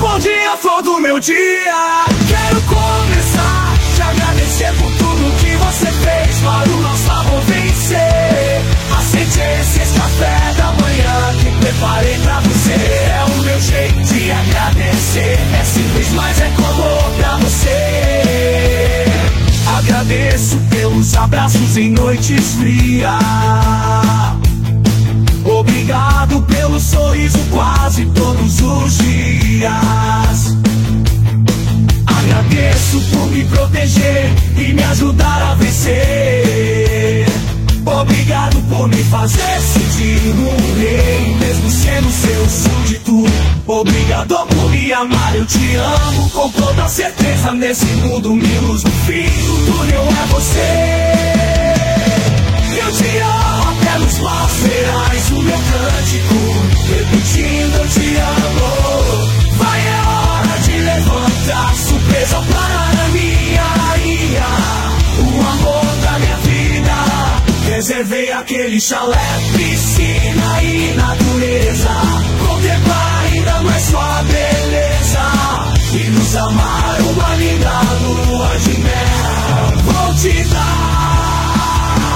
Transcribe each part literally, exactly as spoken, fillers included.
bom dia, flor do meu dia. Quero começar te agradecer por tudo que você fez para o nosso amor vencer. Aceite esse café da manhã que preparei pra você. É o meu jeito de agradecer. É simples, mas é como pra você. Agradeço pelos abraços em noites frias. Obrigado pelo sorriso quase todos os dias. Agradeço por me proteger e me ajudar a vencer. Obrigado por me fazer sentir um rei, mesmo sendo seu súdito. Obrigado por me amar, eu te amo com toda certeza. Nesse mundo me luz no fim do túnel é você. Eu te amo até nos maus verás o meu cântico, repetindo eu te amo. Vai, é hora de levantar, surpresa para a minha rainha, o amor da minha vida. Reservei aquele chalé, piscina e natureza, contemplar ainda mais sua beleza e nos amar uma linda lua de mel. Vou te dar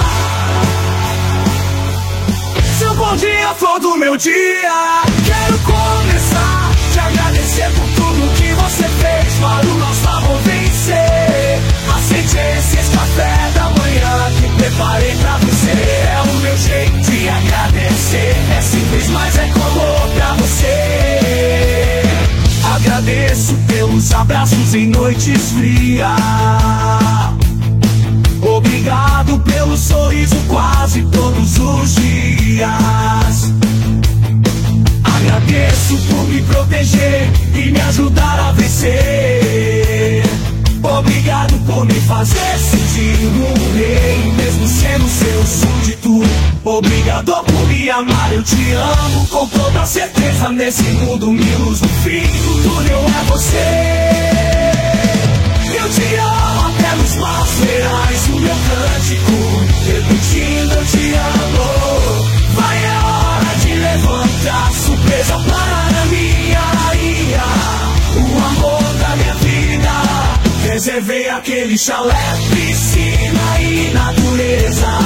seu bom dia, flor do meu dia. Quero começar te agradecer por tudo que você fez para o nosso amor vencer. Aceite esse café da manhã que preparei pra você. É o meu jeito de agradecer. É simples, mas é como pra você. Agradeço pelos abraços em noites frias. Obrigado pelo sorriso quase todos os dias. Agradeço por me proteger e me ajudar a vencer. Obrigado por me fazer sentir um rei, mesmo sendo seu súdito. Obrigado por me amar, eu te amo com toda certeza. Nesse mundo me luz no fim do túnel é você. Eu te amo até nos maus verás o meu cântico, repetindo eu te amo. Vai, é hora de levantar, surpresa para a minha rainha, o amor da minha vida. Reservei aquele chalé, piscina e natureza,